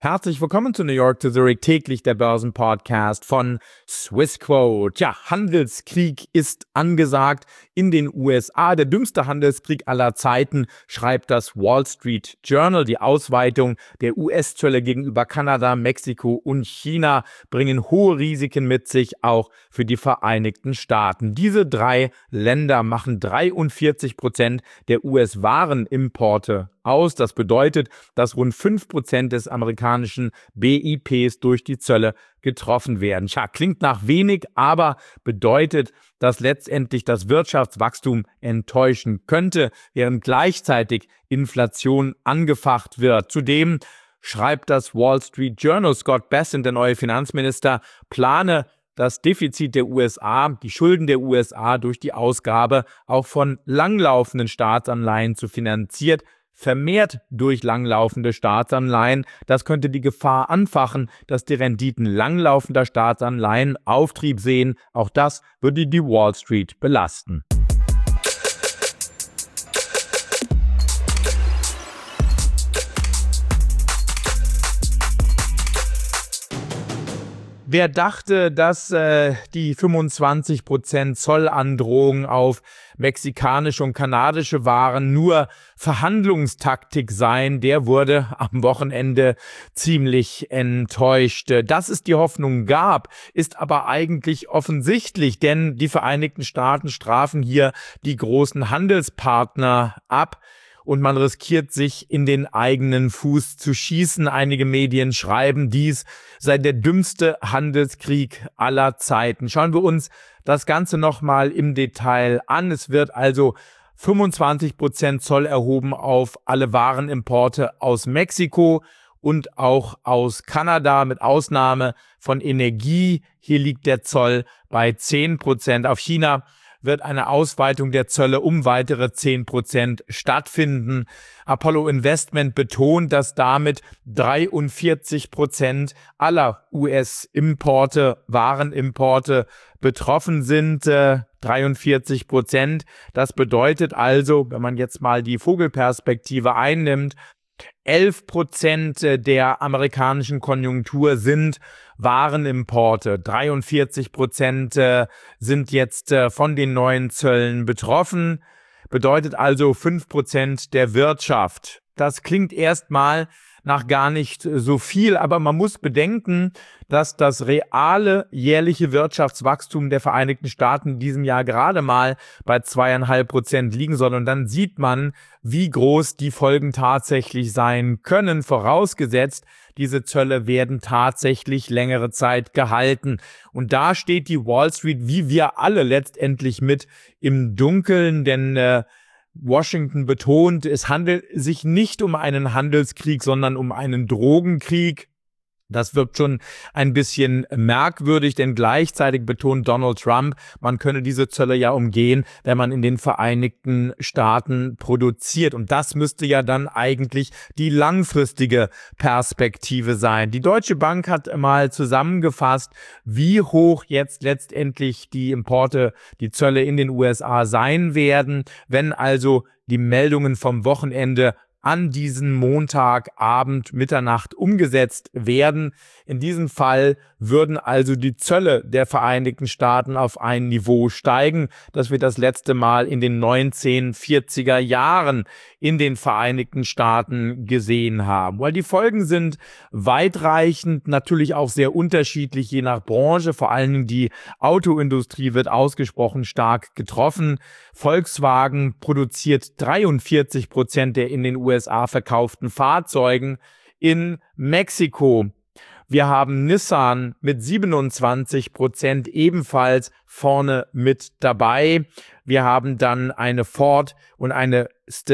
Herzlich willkommen zu New York to Zurich, täglich der Börsenpodcast von Swissquote. Ja, Handelskrieg ist angesagt in den USA. Der dümmste Handelskrieg aller Zeiten, schreibt das Wall Street Journal. Die Ausweitung der US-Zölle gegenüber Kanada, Mexiko und China bringen hohe Risiken mit sich, auch für die Vereinigten Staaten. Diese drei Länder machen 43% der US-Warenimporte aus. Das bedeutet, dass rund 5% des amerikanischen BIPs durch die Zölle getroffen werden. Tja, klingt nach wenig, aber bedeutet, dass letztendlich das Wirtschaftswachstum enttäuschen könnte, während gleichzeitig Inflation angefacht wird. Zudem schreibt das Wall Street Journal, Scott Bessent, der neue Finanzminister, plane das Defizit der USA, die Schulden der USA durch die Ausgabe auch von langlaufenden Staatsanleihen zu finanzieren, vermehrt durch langlaufende Staatsanleihen. Das könnte die Gefahr anfachen, dass die Renditen langlaufender Staatsanleihen Auftrieb sehen. Auch das würde die Wall Street belasten. Wer dachte, dass die 25% Zollandrohung auf mexikanische und kanadische Waren nur Verhandlungstaktik seien, der wurde am Wochenende ziemlich enttäuscht. Dass es die Hoffnung gab, ist aber eigentlich offensichtlich, denn die Vereinigten Staaten strafen hier die großen Handelspartner ab. Und man riskiert sich in den eigenen Fuß zu schießen. Einige Medien schreiben, dies sei der dümmste Handelskrieg aller Zeiten. Schauen wir uns das Ganze nochmal im Detail an. Es wird also 25% Zoll erhoben auf alle Warenimporte aus Mexiko und auch aus Kanada, mit Ausnahme von Energie. Hier liegt der Zoll bei 10%. Auf China wird eine Ausweitung der Zölle um weitere 10% stattfinden. Apollo Investment betont, dass damit 43% aller US-Importe, Warenimporte betroffen sind. 43%. Das bedeutet also, wenn man jetzt mal die Vogelperspektive einnimmt, 11% der amerikanischen Konjunktur sind Warenimporte. 43% sind jetzt von den neuen Zöllen betroffen. Bedeutet also 5% der Wirtschaft. Das klingt erstmal nach gar nicht so viel, aber man muss bedenken, dass das reale jährliche Wirtschaftswachstum der Vereinigten Staaten in diesem Jahr gerade mal bei 2,5% liegen soll. Und dann sieht man, wie groß die Folgen tatsächlich sein können, vorausgesetzt, diese Zölle werden tatsächlich längere Zeit gehalten. Und da steht die Wall Street, wie wir alle letztendlich, mit im Dunkeln, denn Washington betont, es handelt sich nicht um einen Handelskrieg, sondern um einen Drogenkrieg. Das wirkt schon ein bisschen merkwürdig, denn gleichzeitig betont Donald Trump, man könne diese Zölle ja umgehen, wenn man in den Vereinigten Staaten produziert. Und das müsste ja dann eigentlich die langfristige Perspektive sein. Die Deutsche Bank hat mal zusammengefasst, wie hoch jetzt letztendlich die Importe, die Zölle in den USA sein werden, wenn also die Meldungen vom Wochenende an diesen Montagabend, Mitternacht umgesetzt werden. In diesem Fall würden also die Zölle der Vereinigten Staaten auf ein Niveau steigen, das wir das letzte Mal in den 1940er Jahren in den Vereinigten Staaten gesehen haben. Weil die Folgen sind weitreichend, natürlich auch sehr unterschiedlich, je nach Branche. Vor allem die Autoindustrie wird ausgesprochen stark getroffen. Volkswagen produziert 43% der in den USA verkauften Fahrzeugen in Mexiko. Wir haben Nissan mit 27% ebenfalls vorne mit dabei. Wir haben dann eine Ford und eine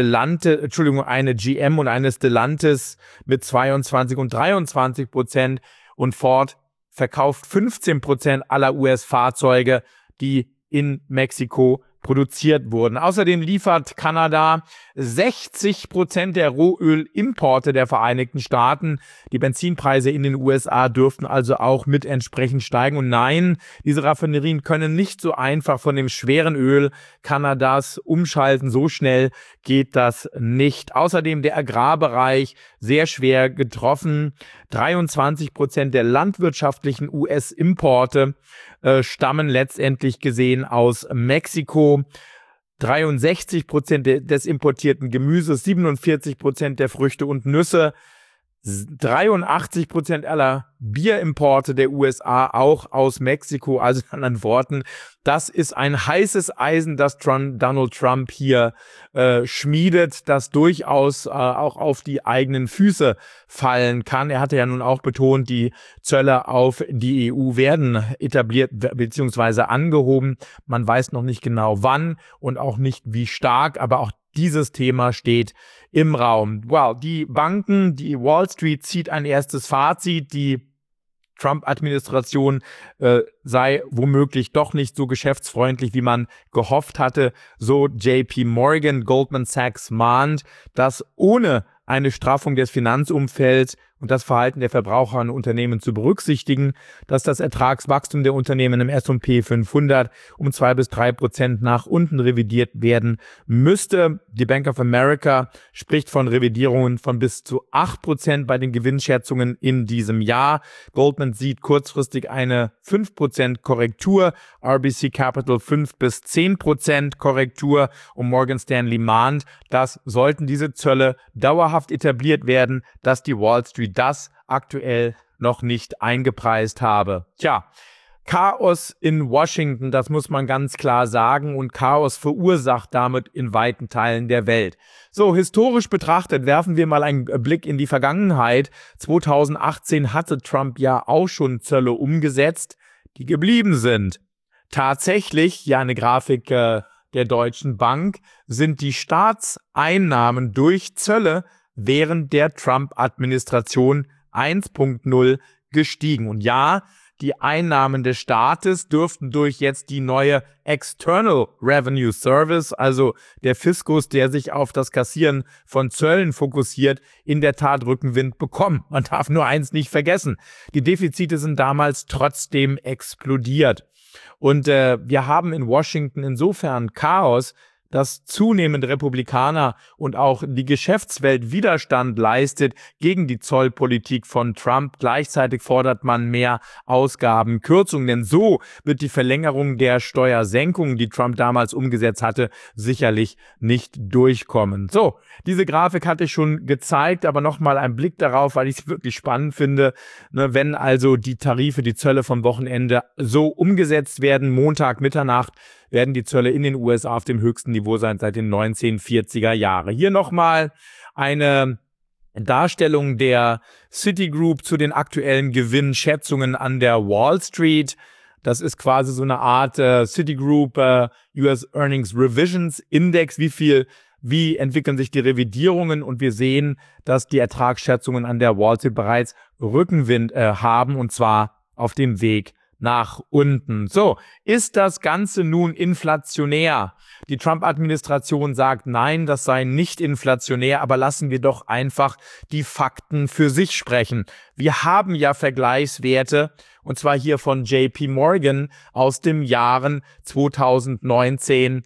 eine GM und eine Stellantis mit 22 und 23%. Und Ford verkauft 15% aller US-Fahrzeuge, die in Mexiko produziert wurden. Außerdem liefert Kanada 60% der Rohölimporte der Vereinigten Staaten. Die Benzinpreise in den USA dürften also auch mit entsprechend steigen. Und nein, diese Raffinerien können nicht so einfach von dem schweren Öl Kanadas umschalten. So schnell geht das nicht. Außerdem der Agrarbereich sehr schwer getroffen. 23% der landwirtschaftlichen US-Importe stammen letztendlich gesehen aus Mexiko. 63% des importierten Gemüses, 47% der Früchte und Nüsse, 83% aller Bierimporte der USA auch aus Mexiko. Also in anderen Worten, das ist ein heißes Eisen, das Donald Trump hier schmiedet, das durchaus auch auf die eigenen Füße fallen kann. Er hatte ja nun auch betont, die Zölle auf die EU werden etabliert bzw. angehoben. Man weiß noch nicht genau wann und auch nicht wie stark, aber auch dieses Thema steht im Raum. Wow, die Banken, die Wall Street zieht ein erstes Fazit. Die Trump-Administration sei womöglich doch nicht so geschäftsfreundlich, wie man gehofft hatte. So JP Morgan, Goldman Sachs mahnt, dass ohne eine Straffung des Finanzumfelds und das Verhalten der Verbraucher und Unternehmen zu berücksichtigen, dass das Ertragswachstum der Unternehmen im S&P 500 um 2-3% nach unten revidiert werden müsste. Die Bank of America spricht von Revidierungen von bis zu 8% bei den Gewinnschätzungen in diesem Jahr. Goldman sieht kurzfristig eine 5% Korrektur, RBC Capital 5-10% Korrektur und Morgan Stanley mahnt, dass sollten diese Zölle dauerhaft etabliert werden, dass die Wall Street das aktuell noch nicht eingepreist habe. Tja, Chaos in Washington, das muss man ganz klar sagen, und Chaos verursacht damit in weiten Teilen der Welt. So, historisch betrachtet werfen wir mal einen Blick in die Vergangenheit. 2018 hatte Trump ja auch schon Zölle umgesetzt, die geblieben sind. Tatsächlich, hier eine Grafik der Deutschen Bank, sind die Staatseinnahmen durch Zölle während der Trump-Administration 1.0 gestiegen. Und ja, die Einnahmen des Staates dürften durch jetzt die neue External Revenue Service, also der Fiskus, der sich auf das Kassieren von Zöllen fokussiert, in der Tat Rückenwind bekommen. Man darf nur eins nicht vergessen: Die Defizite sind damals trotzdem explodiert. Und wir haben in Washington insofern Chaos, dass zunehmend Republikaner und auch die Geschäftswelt Widerstand leistet gegen die Zollpolitik von Trump. Gleichzeitig fordert man mehr Ausgabenkürzungen, denn so wird die Verlängerung der Steuersenkungen, die Trump damals umgesetzt hatte, sicherlich nicht durchkommen. So, diese Grafik hatte ich schon gezeigt, aber nochmal ein Blick darauf, weil ich es wirklich spannend finde, wenn also die Tarife, die Zölle vom Wochenende so umgesetzt werden, Montag, Mitternacht, werden die Zölle in den USA auf dem höchsten Niveau sein seit den 1940er Jahren. Hier nochmal eine Darstellung der Citigroup zu den aktuellen Gewinnschätzungen an der Wall Street. Das ist quasi so eine Art Citigroup US Earnings Revisions Index. Wie entwickeln sich die Revidierungen? Und wir sehen, dass die Ertragsschätzungen an der Wall Street bereits Rückenwind haben, und zwar auf dem Weg nach unten. So, ist das Ganze nun inflationär? Die Trump-Administration sagt, nein, das sei nicht inflationär, aber lassen wir doch einfach die Fakten für sich sprechen. Wir haben ja Vergleichswerte, und zwar hier von JP Morgan aus den Jahren 2019,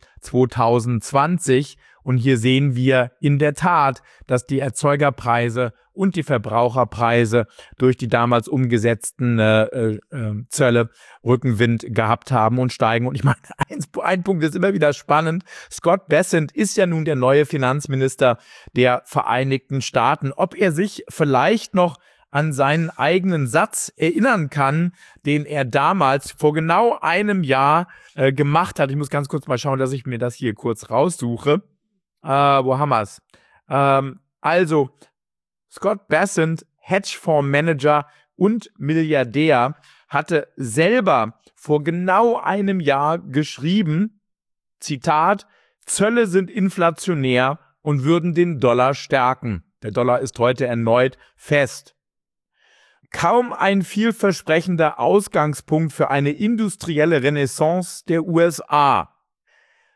2020. Und hier sehen wir in der Tat, dass die Erzeugerpreise und die Verbraucherpreise durch die damals umgesetzten Zölle Rückenwind gehabt haben und steigen. Und ich meine, ein Punkt ist immer wieder spannend. Scott Bessent ist ja nun der neue Finanzminister der Vereinigten Staaten. Ob er sich vielleicht noch an seinen eigenen Satz erinnern kann, den er damals vor genau einem Jahr gemacht hat. Ich muss ganz kurz mal schauen, dass ich mir das hier kurz raussuche. Wo haben wir es? Also, Scott Bessent, Hedgefondsmanager und Milliardär, hatte selber vor genau einem Jahr geschrieben, Zitat, Zölle sind inflationär und würden den Dollar stärken. Der Dollar ist heute erneut fest. Kaum ein vielversprechender Ausgangspunkt für eine industrielle Renaissance der USA.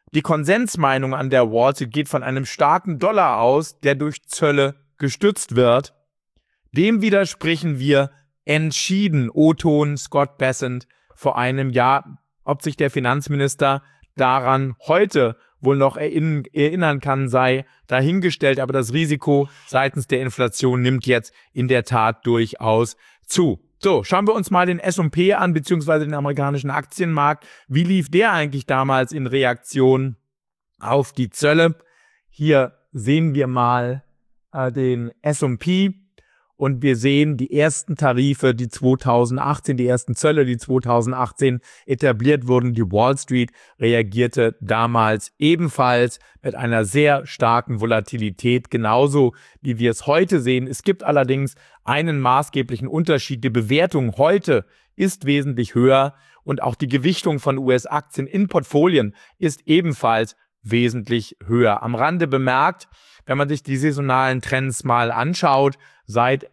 Die Konsensmeinung an der Wall Street geht von einem starken Dollar aus, der durch Zölle gestützt wird. Dem widersprechen wir entschieden. O-Ton Scott Bessent vor einem Jahr. Ob sich der Finanzminister daran heute wohl noch erinnern kann, sei dahingestellt. Aber das Risiko seitens der Inflation nimmt jetzt in der Tat durchaus zu. So, schauen wir uns mal den S&P an, beziehungsweise den amerikanischen Aktienmarkt. Wie lief der eigentlich damals in Reaktion auf die Zölle? Hier sehen wir mal den S&P und wir sehen die ersten Tarife, die 2018, die ersten Zölle, die 2018 etabliert wurden. Die Wall Street reagierte damals ebenfalls mit einer sehr starken Volatilität, genauso wie wir es heute sehen. Es gibt allerdings einen maßgeblichen Unterschied. Die Bewertung heute ist wesentlich höher und auch die Gewichtung von US-Aktien in Portfolien ist ebenfalls wesentlich höher. Am Rande bemerkt, wenn man sich die saisonalen Trends mal anschaut, seit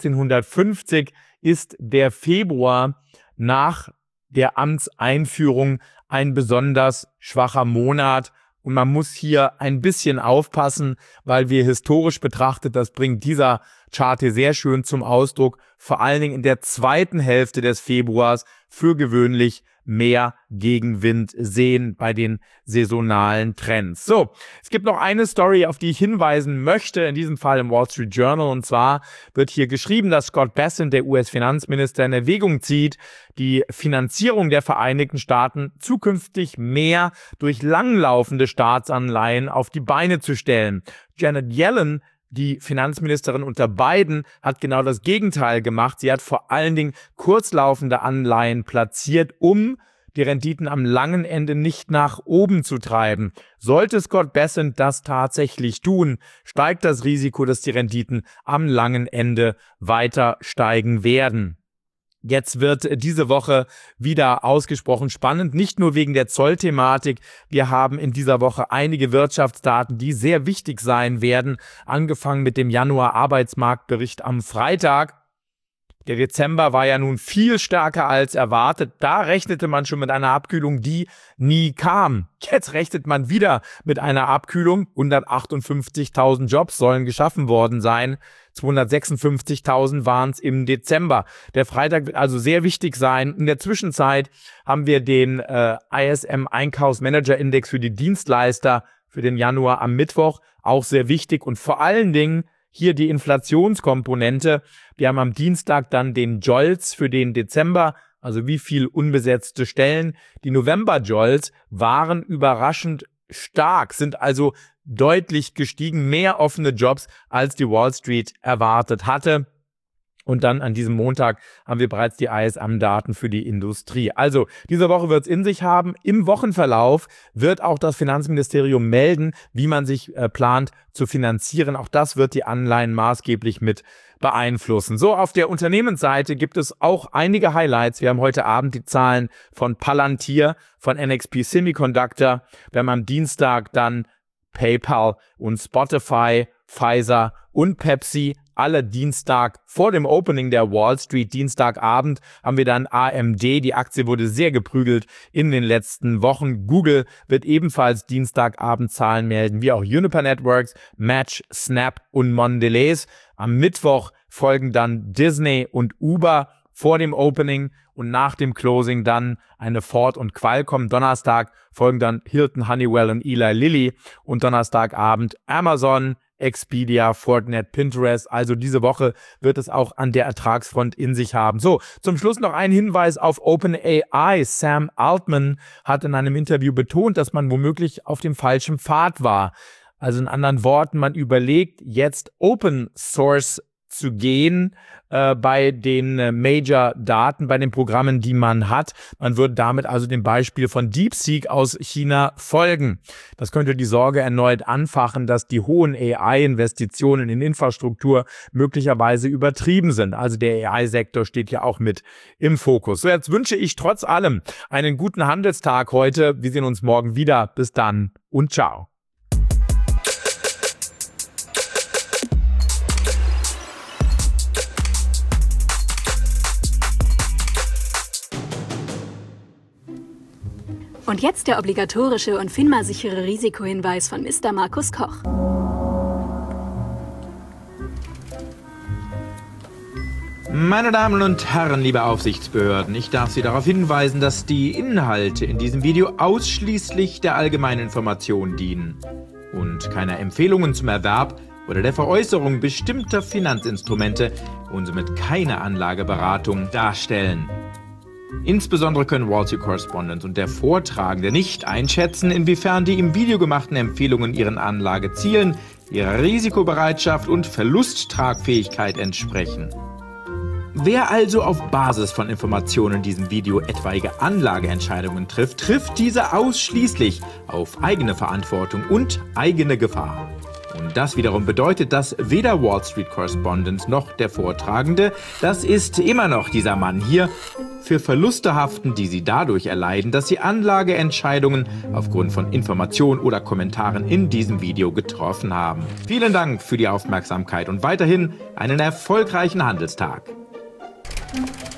1950 ist der Februar nach der Amtseinführung ein besonders schwacher Monat. Und man muss hier ein bisschen aufpassen, weil wir historisch betrachtet, das bringt dieser Chart hier sehr schön zum Ausdruck, vor allen Dingen in der zweiten Hälfte des Februars für gewöhnlich mehr Gegenwind sehen bei den saisonalen Trends. So, es gibt noch eine Story, auf die ich hinweisen möchte, in diesem Fall im Wall Street Journal. Und zwar wird hier geschrieben, dass Scott Bessent, der US-Finanzminister, in Erwägung zieht, die Finanzierung der Vereinigten Staaten zukünftig mehr durch langlaufende Staatsanleihen auf die Beine zu stellen. Janet Yellen, die Finanzministerin unter Biden, hat genau das Gegenteil gemacht. Sie hat vor allen Dingen kurzlaufende Anleihen platziert, um die Renditen am langen Ende nicht nach oben zu treiben. Sollte Scott Bessent das tatsächlich tun, steigt das Risiko, dass die Renditen am langen Ende weiter steigen werden. Jetzt wird diese Woche wieder ausgesprochen spannend, nicht nur wegen der Zollthematik. Wir haben in dieser Woche einige Wirtschaftsdaten, die sehr wichtig sein werden, angefangen mit dem Januar-Arbeitsmarktbericht am Freitag. Der Dezember war ja nun viel stärker als erwartet. Da rechnete man schon mit einer Abkühlung, die nie kam. Jetzt rechnet man wieder mit einer Abkühlung. 158.000 Jobs sollen geschaffen worden sein. 256.000 waren es im Dezember. Der Freitag wird also sehr wichtig sein. In der Zwischenzeit haben wir den ISM-Einkaufsmanager-Index für die Dienstleister für den Januar am Mittwoch. Auch sehr wichtig und vor allen Dingen hier die Inflationskomponente. Wir haben am Dienstag dann den JOLTS für den Dezember, also wie viel unbesetzte Stellen. Die November-JOLTS waren überraschend stark, sind also deutlich gestiegen, mehr offene Jobs, als die Wall Street erwartet hatte. Und dann an diesem Montag haben wir bereits die ISM-Daten für die Industrie. Also diese Woche wird es in sich haben. Im Wochenverlauf wird auch das Finanzministerium melden, wie man sich plant zu finanzieren. Auch das wird die Anleihen maßgeblich mit beeinflussen. So, auf der Unternehmensseite gibt es auch einige Highlights. Wir haben heute Abend die Zahlen von Palantir, von NXP Semiconductor. Wir haben am Dienstag dann PayPal und Spotify, Pfizer und Pepsi. Alle Dienstag vor dem Opening der Wall Street, Dienstagabend, haben wir dann AMD. Die Aktie wurde sehr geprügelt in den letzten Wochen. Google wird ebenfalls Dienstagabend Zahlen melden, wie auch Juniper Networks, Match, Snap und Mondelez. Am Mittwoch folgen dann Disney und Uber vor dem Opening und nach dem Closing dann eine Ford und Qualcomm. Donnerstag folgen dann Hilton, Honeywell und Eli Lilly und Donnerstagabend Amazon, Expedia, Fortinet, Pinterest. Also diese Woche wird es auch an der Ertragsfront in sich haben. So, zum Schluss noch ein Hinweis auf OpenAI. Sam Altman hat in einem Interview betont, dass man womöglich auf dem falschen Pfad war. Also in anderen Worten, man überlegt jetzt Open Source zu gehen bei den Major-Daten, bei den Programmen, die man hat. Man würde damit also dem Beispiel von DeepSeek aus China folgen. Das könnte die Sorge erneut anfachen, dass die hohen AI-Investitionen in Infrastruktur möglicherweise übertrieben sind. Also der AI-Sektor steht ja auch mit im Fokus. So, jetzt wünsche ich trotz allem einen guten Handelstag heute. Wir sehen uns morgen wieder. Bis dann und ciao. Und jetzt der obligatorische und FINMA-sichere Risikohinweis von Mr. Markus Koch. Meine Damen und Herren, liebe Aufsichtsbehörden, ich darf Sie darauf hinweisen, dass die Inhalte in diesem Video ausschließlich der allgemeinen Information dienen und keine Empfehlungen zum Erwerb oder der Veräußerung bestimmter Finanzinstrumente und somit keine Anlageberatung darstellen. Insbesondere können Wall Street Correspondent und der Vortragende nicht einschätzen, inwiefern die im Video gemachten Empfehlungen ihren Anlagezielen, ihrer Risikobereitschaft und Verlusttragfähigkeit entsprechen. Wer also auf Basis von Informationen in diesem Video etwaige Anlageentscheidungen trifft, trifft diese ausschließlich auf eigene Verantwortung und eigene Gefahr. Und das wiederum bedeutet, dass weder Wall Street Correspondent noch der Vortragende, das ist immer noch dieser Mann hier, für Verluste haften, die sie dadurch erleiden, dass sie Anlageentscheidungen aufgrund von Informationen oder Kommentaren in diesem Video getroffen haben. Vielen Dank für die Aufmerksamkeit und weiterhin einen erfolgreichen Handelstag.